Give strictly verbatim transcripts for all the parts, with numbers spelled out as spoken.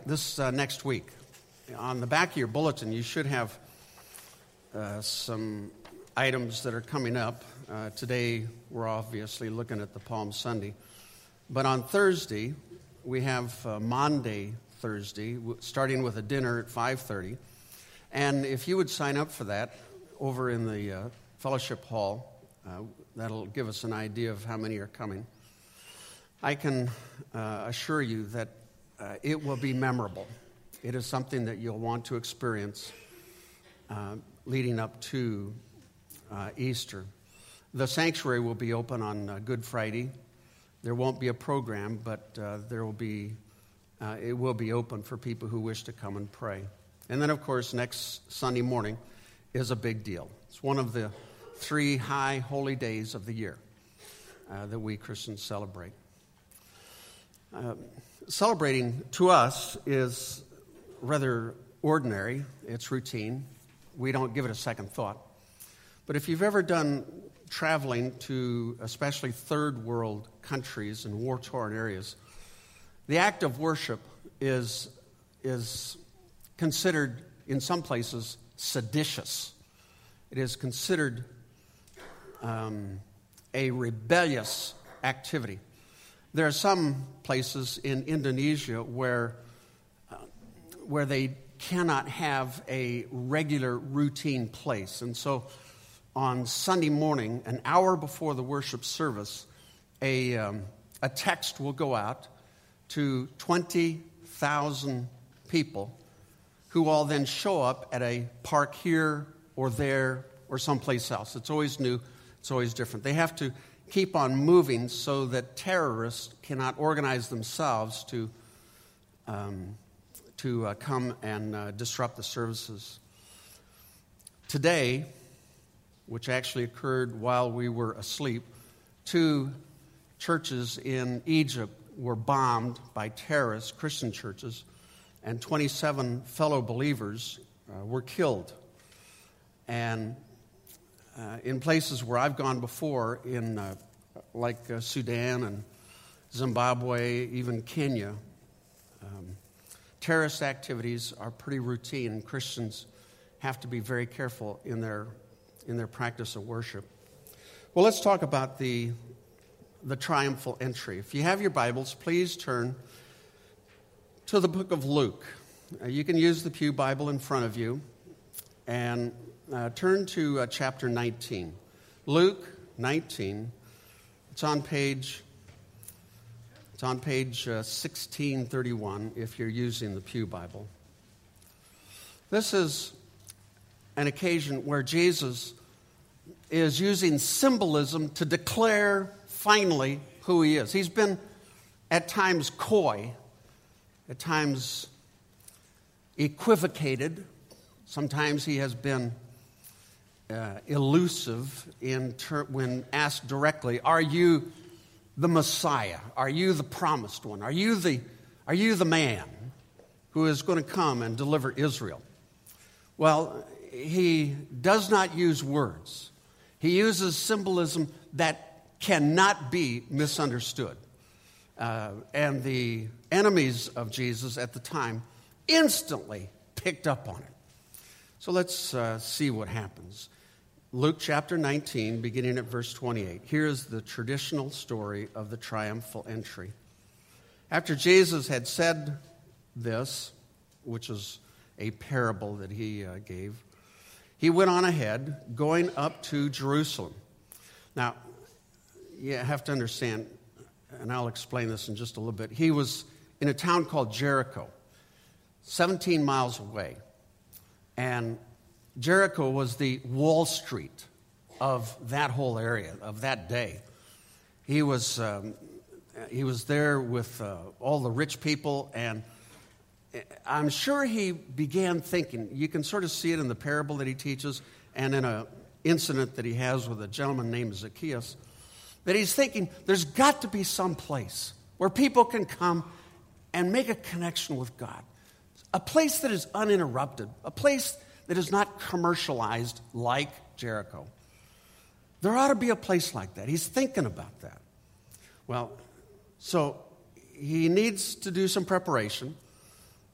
This uh, next week, on the back of your bulletin, you should have uh, some items that are coming up. Uh, today, we're obviously looking at the Palm Sunday. But on Thursday, we have uh, Maundy Thursday, w- starting with a dinner at five thirty. And if you would sign up for that over in the uh, fellowship hall, uh, that'll give us an idea of how many are coming. I can uh, assure you that Uh, it will be memorable. It is something that you'll want to experience uh, leading up to uh, Easter. The sanctuary will be open on uh, Good Friday. There won't be a program, but uh, there will be. Uh, it will be open for people who wish to come and pray. And then, of course, next Sunday morning is a big deal. It's one of the three high holy days of the year uh, that we Christians celebrate. Uh, Celebrating to us is rather ordinary. It's routine. We don't give it a second thought. But if you've ever done traveling to especially third world countries and war-torn areas, the act of worship is, is considered, in some places, seditious. It is considered um, a rebellious activity. There are some places in Indonesia where uh, where they cannot have a regular routine place. And so on Sunday morning, an hour before the worship service, a, um, a text will go out to twenty thousand people who all then show up at a park here or there or someplace else. It's always new. It's always different. They have to keep on moving so that terrorists cannot organize themselves to um, to uh, come and uh, disrupt the services. Today, which actually occurred while we were asleep, two churches in Egypt were bombed by terrorists, Christian churches, and twenty-seven fellow believers uh, were killed. And Uh, in places where I've gone before, in uh, like uh, Sudan and Zimbabwe, even Kenya, um, terrorist activities are pretty routine, and Christians have to be very careful in their in their practice of worship. Well, let's talk about the the triumphal entry. If you have your Bibles, please turn to the book of Luke. Uh, you can use the Pew Bible in front of you, and Uh, turn to uh, chapter nineteen. Luke nineteen. It's on page It's on page uh, sixteen thirty-one if you're using the Pew Bible. This is an occasion where Jesus is using symbolism to declare finally who he is. He's been at times coy, at times equivocated. Sometimes he has been Uh, elusive in ter- when asked directly, "Are you the Messiah? Are you the promised one? Are you the are you the man who is going to come and deliver Israel?" Well, he does not use words. He uses symbolism that cannot be misunderstood. Uh, and the enemies of Jesus at the time instantly picked up on it. So let's uh, see what happens. Luke chapter nineteen, beginning at verse twenty-eight. Here is the traditional story of the triumphal entry. After Jesus had said this, which is a parable that he uh, gave, he went on ahead, going up to Jerusalem. Now, you have to understand, and I'll explain this in just a little bit. He was in a town called Jericho, seventeen miles away. And Jericho was the Wall Street of that whole area, of that day. He was um, he was there with uh, all the rich people, and I'm sure he began thinking, you can sort of see it in the parable that he teaches, and in an incident that he has with a gentleman named Zacchaeus, that he's thinking, there's got to be some place where people can come and make a connection with God. A place that is uninterrupted, a place that is not commercialized like Jericho. There ought to be a place like that. He's thinking about that. Well, so he needs to do some preparation.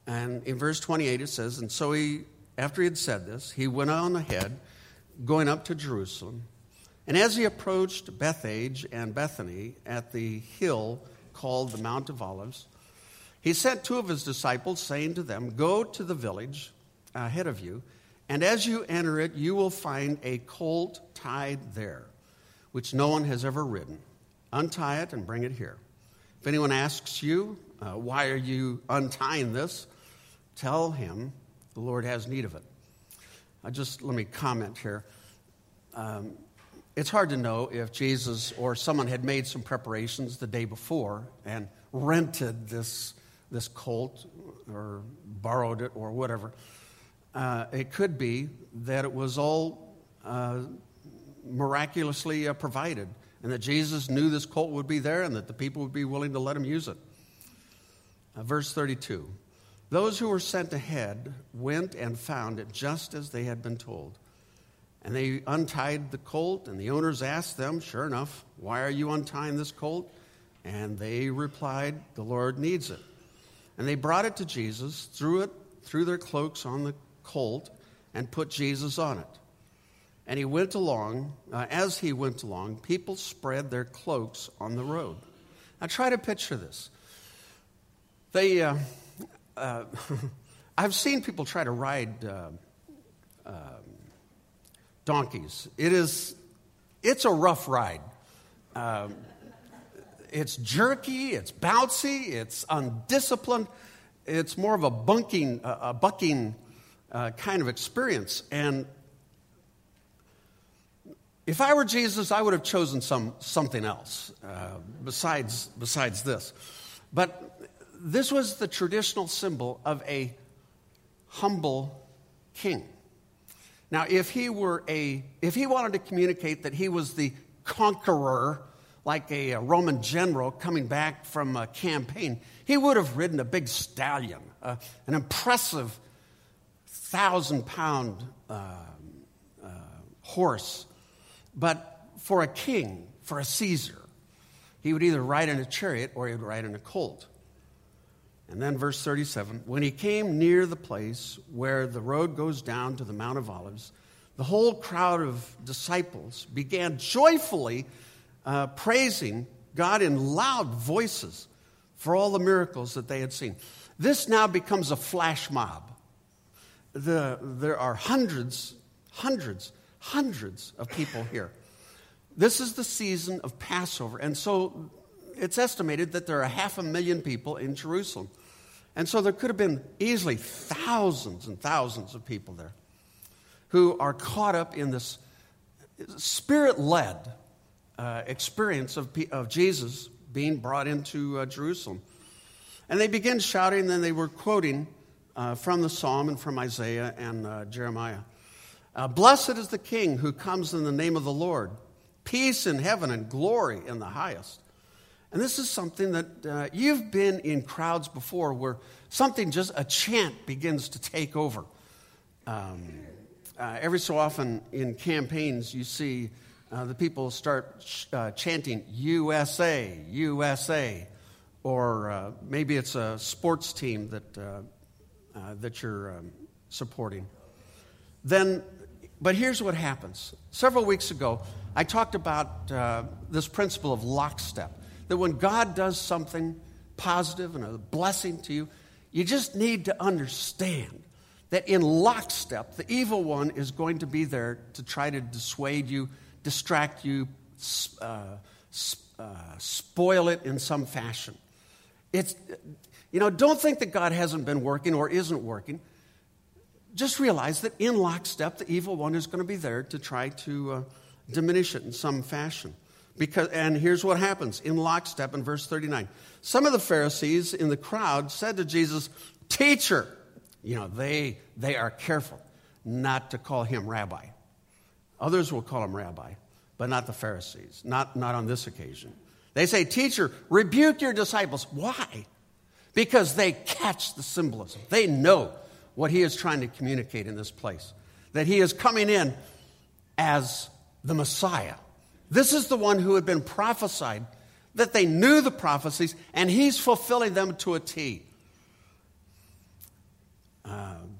And in verse twenty-eight it says, and so he, after he had said this, he went on ahead, going up to Jerusalem. And as he approached Bethphage and Bethany at the hill called the Mount of Olives, he sent two of his disciples, saying to them, go to the village ahead of you, and as you enter it, you will find a colt tied there, which no one has ever ridden. Untie it and bring it here. If anyone asks you, uh, why are you untying this? Tell him the Lord has need of it. I just let me comment here. Um, it's hard to know if Jesus or someone had made some preparations the day before and rented this this colt or borrowed it or whatever. Uh, it could be that it was all uh, miraculously uh, provided, and that Jesus knew this colt would be there and that the people would be willing to let him use it. Uh, verse thirty-two. Those who were sent ahead went and found it just as they had been told. And they untied the colt, and the owners asked them, sure enough, why are you untying this colt? And they replied, the Lord needs it. And they brought it to Jesus, threw it, threw their cloaks on the colt, and put Jesus on it. And he went along, uh, as he went along, people spread their cloaks on the road. Now try to picture this. They, uh, uh, I've seen people try to ride uh, uh, donkeys. It is, it's a rough ride. Um, it's jerky, it's bouncy, it's undisciplined. It's more of a bunking, uh, a bucking uh, kind of experience. And if I were Jesus, I would have chosen some something else uh, besides besides this. But this was the traditional symbol of a humble king. Now, if he were a, if he wanted to communicate that he was the conqueror, like a, a Roman general coming back from a campaign, he would have ridden a big stallion, uh, an impressive thousand-pound uh, uh, horse. But for a king, for a Caesar, he would either ride in a chariot or he would ride in a colt. And then verse thirty-seven, when he came near the place where the road goes down to the Mount of Olives, the whole crowd of disciples began joyfully uh, praising God in loud voices for all the miracles that they had seen. This now becomes a flash mob. The, there are hundreds, hundreds, hundreds of people here. This is the season of Passover, and so it's estimated that there are half a million people in Jerusalem. And so there could have been easily thousands and thousands of people there who are caught up in this spirit-led uh, experience of, of Jesus being brought into uh, Jerusalem. And they began shouting, and then they were quoting uh, from the Psalm and from Isaiah and uh, Jeremiah. Uh, Blessed is the King who comes in the name of the Lord. Peace in heaven and glory in the highest. And this is something that uh, you've been in crowds before where something, just a chant begins to take over. Um, uh, every so often in campaigns, you see uh, the people start ch- uh, chanting U S A, U S A. Or uh, maybe it's a sports team that, uh, uh, that you're um, supporting. Then, but here's what happens. Several weeks ago, I talked about uh, this principle of lockstep. That when God does something positive and a blessing to you, you just need to understand that in lockstep, the evil one is going to be there to try to dissuade you, distract you, uh, uh, spoil it in some fashion. It's, you know, don't think that God hasn't been working or isn't working. Just realize that in lockstep, the evil one is going to be there to try to uh, diminish it in some fashion. Because, and here's what happens in lockstep in verse thirty-nine. Some of the Pharisees in the crowd said to Jesus, Teacher, you know, they, they are careful not to call him rabbi. Others will call him rabbi, but not the Pharisees, not, not on this occasion. They say, Teacher, rebuke your disciples. Why? Because they catch the symbolism. They know what he is trying to communicate in this place, that he is coming in as the Messiah. This is the one who had been prophesied, that they knew the prophecies, and he's fulfilling them to a T.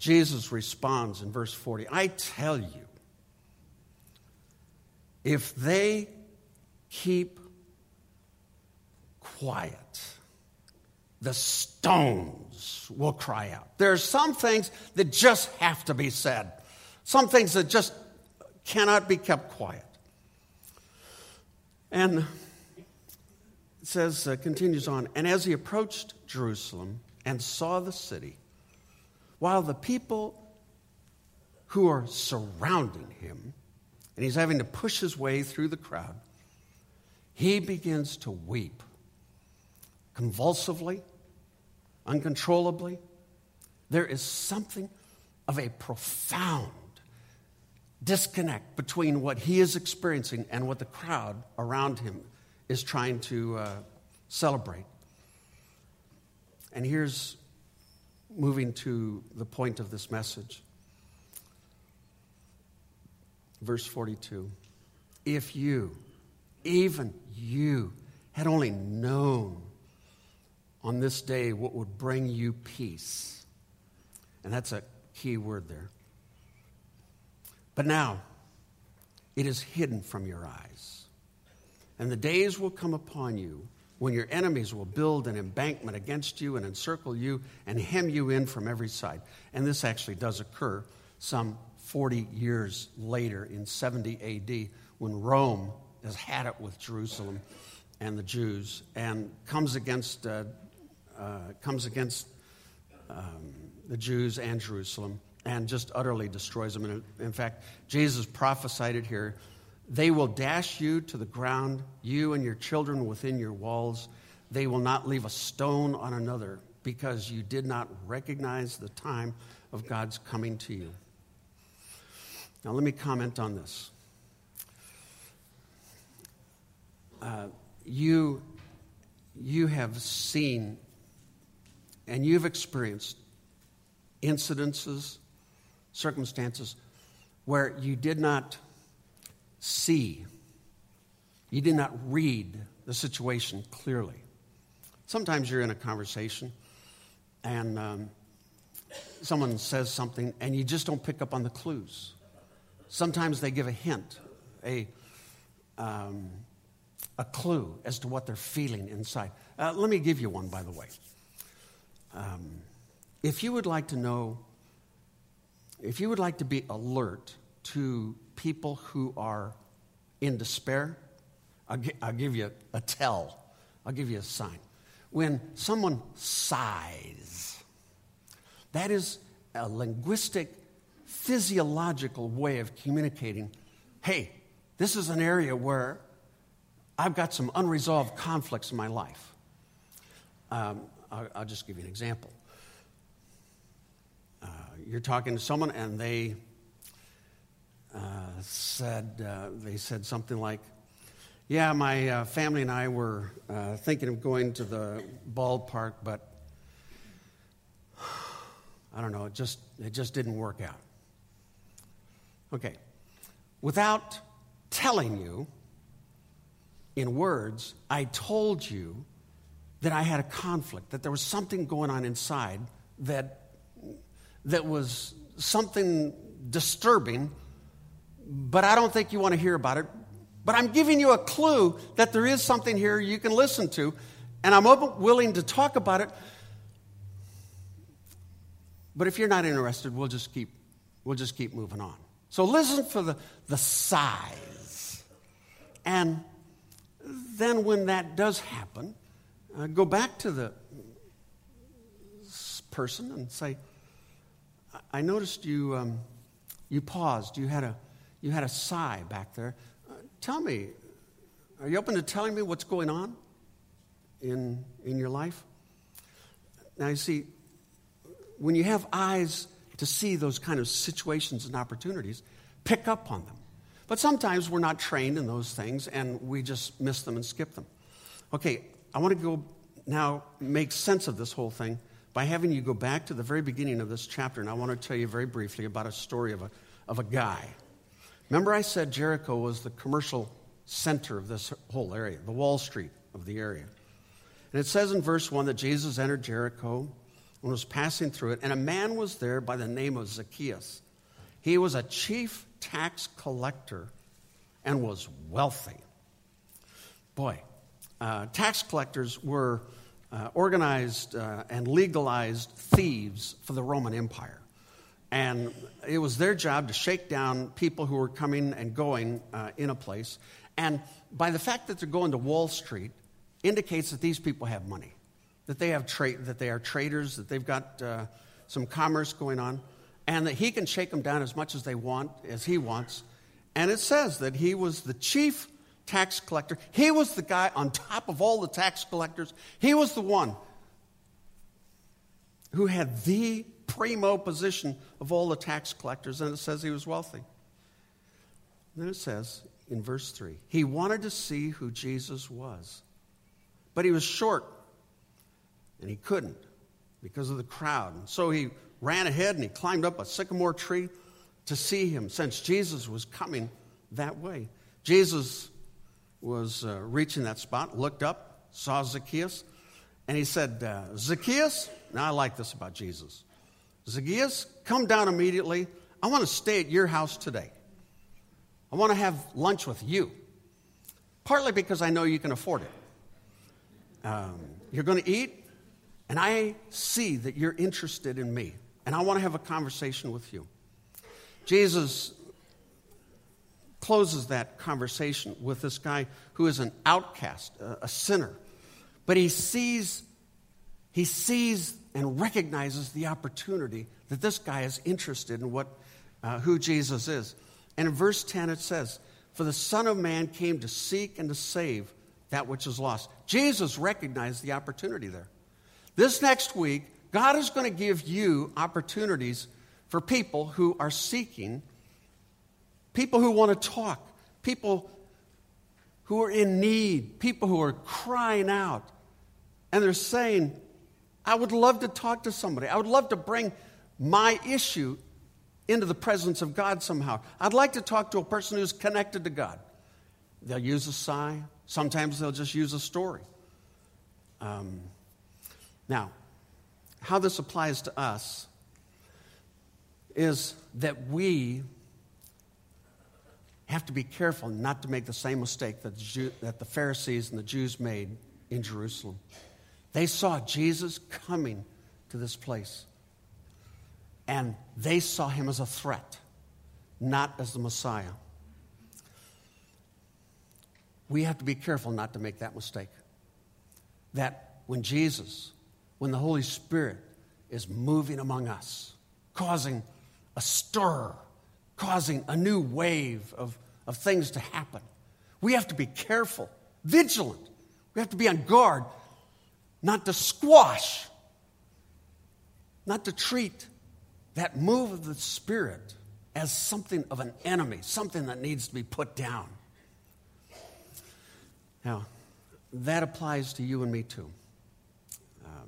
Jesus responds in verse forty, I tell you, if they keep quiet, the stones will cry out. There are some things that just have to be said. Some things that just cannot be kept quiet. And it says, uh, continues on, and as he approached Jerusalem and saw the city, while the people who are surrounding him, and he's having to push his way through the crowd, he begins to weep convulsively, uncontrollably. There is something of a profound disconnect between what he is experiencing and what the crowd around him is trying to uh, celebrate. And here's moving to the point of this message. Verse forty-two. If you, even you, had only known on this day what would bring you peace. And that's a key word there. But now, it is hidden from your eyes. And the days will come upon you when your enemies will build an embankment against you and encircle you and hem you in from every side. And this actually does occur some forty years later in seventy A D when Rome has had it with Jerusalem and the Jews and comes against uh, uh, comes against um, the Jews and Jerusalem and just utterly destroys them. And in fact, Jesus prophesied it here. They will dash you to the ground, you and your children within your walls. They will not leave a stone on another because you did not recognize the time of God's coming to you. Now, let me comment on this. Uh, you, you have seen and you've experienced incidences, circumstances where you did not see, you did not read the situation clearly. Sometimes you're in a conversation and um, someone says something and you just don't pick up on the clues. Sometimes they give a hint, a um, a clue as to what they're feeling inside. Uh, let me give you one, by the way. Um, if you would like to know, if you would like to be alert to people who are in despair, I'll, gi- I'll give you a tell. I'll give you a sign. When someone sighs, that is a linguistic, physiological way of communicating, hey, this is an area where I've got some unresolved conflicts in my life. Um, I'll, I'll just give you an example. Uh, you're talking to someone and they uh, said uh, they said something like, yeah, my uh, family and I were uh, thinking of going to the ballpark, but I don't know, it just it just didn't work out. Okay. Without telling you in words, I told you that I had a conflict, that there was something going on inside that that was something disturbing, but I don't think you want to hear about it. But I'm giving you a clue that there is something here you can listen to, and I'm willing to talk about it. But if you're not interested, we'll just keep we'll just keep moving on. So listen for the, the sighs. And then when that does happen, uh, go back to the person and say, I noticed you um, you paused. You had a you had a sigh back there. Uh, tell me, are you open to telling me what's going on in in your life? Now you see, when you have eyes to see those kind of situations and opportunities, pick up on them. But sometimes we're not trained in those things and we just miss them and skip them. Okay, I want to go now make sense of this whole thing by having you go back to the very beginning of this chapter, and I want to tell you very briefly about a story of a of a guy. Remember I said Jericho was the commercial center of this whole area, the Wall Street of the area. And it says in verse one that Jesus entered Jericho and was passing through it, and a man was there by the name of Zacchaeus. He was a chief tax collector and was wealthy. Boy, uh, tax collectors were uh, organized uh, and legalized thieves for the Roman Empire. And it was their job to shake down people who were coming and going uh, in a place. And by the fact that they're going to Wall Street, indicates that these people have money, that they have tra- that they are traders, that they've got uh, some commerce going on, and that he can shake them down as much as they want, as he wants. And it says that he was the chief tax collector. He was the guy on top of all the tax collectors. He was the one who had the primo position of all the tax collectors, and it says he was wealthy. Then it says in verse three, he wanted to see who Jesus was, but he was short, and he couldn't because of the crowd. And so he ran ahead and he climbed up a sycamore tree to see him, since Jesus was coming that way. Jesus was uh, reaching that spot, looked up, saw Zacchaeus, and he said, uh, Zacchaeus, now I like this about Jesus. Zacchaeus, come down immediately. I want to stay at your house today. I want to have lunch with you. Partly because I know you can afford it. Um, you're going to eat, and I see that you're interested in me, and I want to have a conversation with you. Jesus closes that conversation with this guy who is an outcast, a, a sinner. But he sees, he sees and recognizes the opportunity that this guy is interested in what, uh, who Jesus is. And in verse ten it says, for the Son of Man came to seek and to save that which is lost. Jesus recognized the opportunity there. This next week, God is going to give you opportunities for people who are seeking, people who want to talk, people who are in need, people who are crying out. And they're saying, I would love to talk to somebody. I would love to bring my issue into the presence of God somehow. I'd like to talk to a person who's connected to God. They'll use a sigh. Sometimes they'll just use a story. Um, now, how this applies to us is that we have to be careful not to make the same mistake that the, Jew, that the Pharisees and the Jews made in Jerusalem. They saw Jesus coming to this place, and they saw him as a threat, not as the Messiah. We have to be careful not to make that mistake. That when Jesus, when the Holy Spirit is moving among us, causing a stir, causing a new wave of, of things to happen, we have to be careful, vigilant. We have to be on guard, not to squash, not to treat that move of the Spirit as something of an enemy, something that needs to be put down. Now, that applies to you and me too. Um,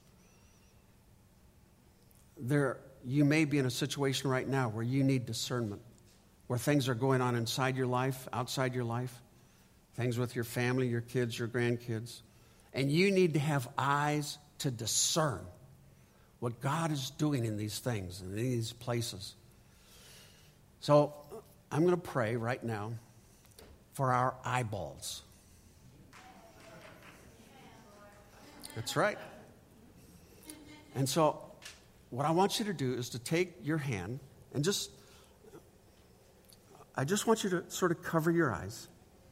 there, you may be in a situation right now where you need discernment, where things are going on inside your life, outside your life, things with your family, your kids, your grandkids, and you need to have eyes to discern what God is doing in these things, in these places. So I'm going to pray right now for our eyeballs. That's right. And so what I want you to do is to take your hand and just, I just want you to sort of cover your eyes.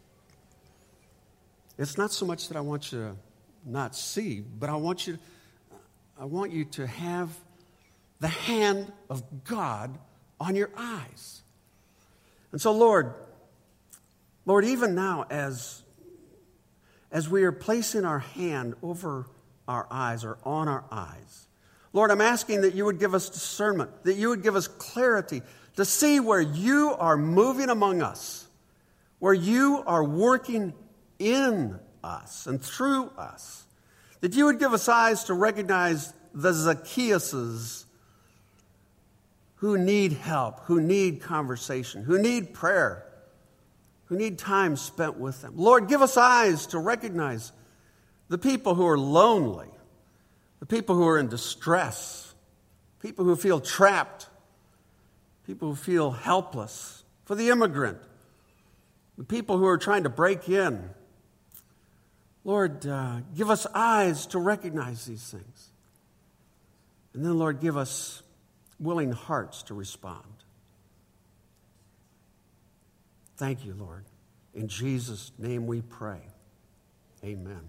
It's not so much that I want you to not see, but I want you to, I want you to have the hand of God on your eyes. And so, Lord, Lord, even now as As we are placing our hand over our eyes or on our eyes, Lord, I'm asking that you would give us discernment, that you would give us clarity to see where you are moving among us, where you are working in us and through us, that you would give us eyes to recognize the Zacchaeuses who need help, who need conversation, who need prayer, who need time spent with them. Lord, give us eyes to recognize the people who are lonely. the people who are in distress, people who feel trapped, people who feel helpless, for the immigrant, the people who are trying to break in. Lord, uh, give us eyes to recognize these things. And then, Lord, give us willing hearts to respond. Thank you, Lord. In Jesus' name we pray. Amen.